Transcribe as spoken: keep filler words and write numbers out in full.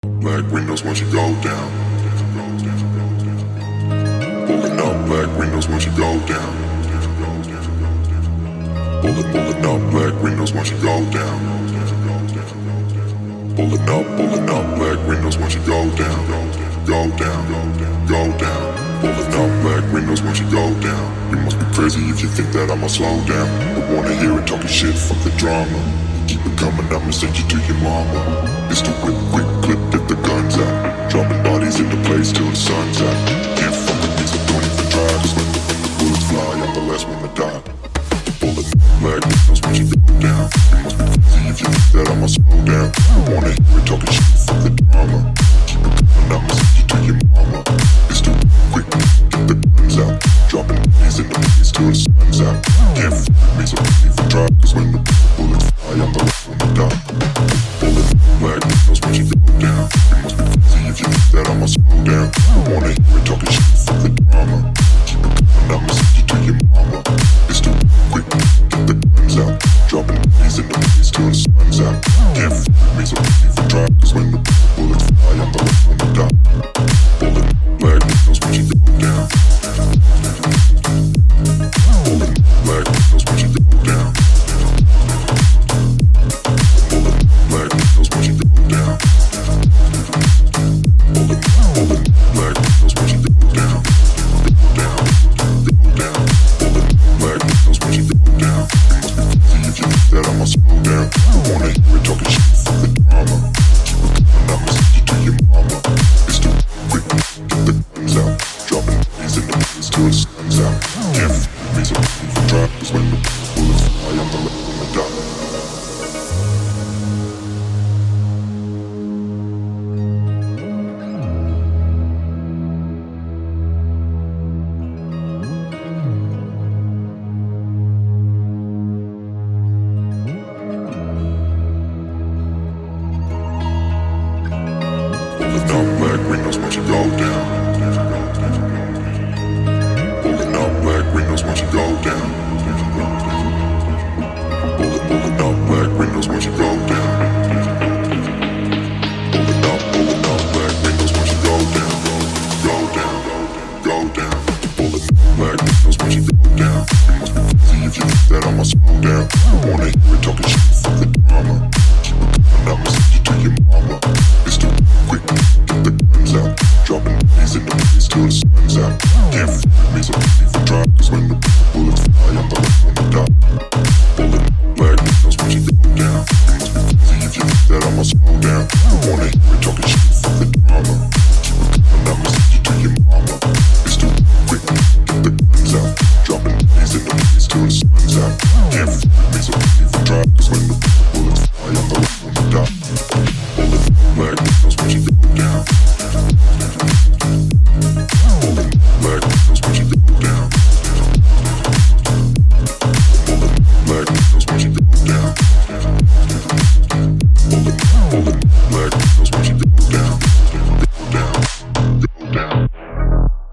Black windows once you go down. Pulling up black windows once you go down. Pulling, pulling up black windows once you go down. Pulling up, pulling up black windows once you go down. Go down, go down. Pulling up black windows once you go down. You must be crazy if you think that I'ma slow down. But wanna hear it talking shit, fuck the drama. Keep it coming, I'ma send you to your mama. It's the whip, quick clip, get the guns out. Dropping bodies in the place till the sun's out. Can't fuck with me, so don't even try. Cause when the, when the bullets fly, I'm the last one to die. Bullet, black windows once you go down. You must be crazy if you think that I'ma slow down. I wanna hear it talking shit, fuck the drama. Keep it coming, I'ma send you to your mama. It's the whip, quick clip, get the guns out. Dropping bodies in the place till the sun's out. Can't fuck with me, so don't even try. Cause when the bullets fly, I'm the last one to die. Bullet, black windows once you go down. You must be crazy if you think that I'ma slow down. I wanna hear it talking shit, fuck the drama. Keep it coming, I'ma send you to your mama. It's too quick, get the guns out. Dropping bodies in the place till the sun's out. Can't fuck with me, so don't even try. Cause when the bullets fly, I'm the last one to die. Bullet, black windows once you go down. Bullet, black windows once you go down. Bullet, black windows once you go down. Bullet, bullet, black windows once you go down. Down, go down. Bullet, black windows once you go down. You must be crazy if you think that I'ma slow down. I wanna hear it talking shit, fuck the drama. Keep it coming, I'ma send you to your mama. It's too quick, get the guns out. Dropping bodies in the place till the sun's out. Can't fuck with me, so don't even try. Cause when the bullets fly, I'm the last one to die. Pulling up black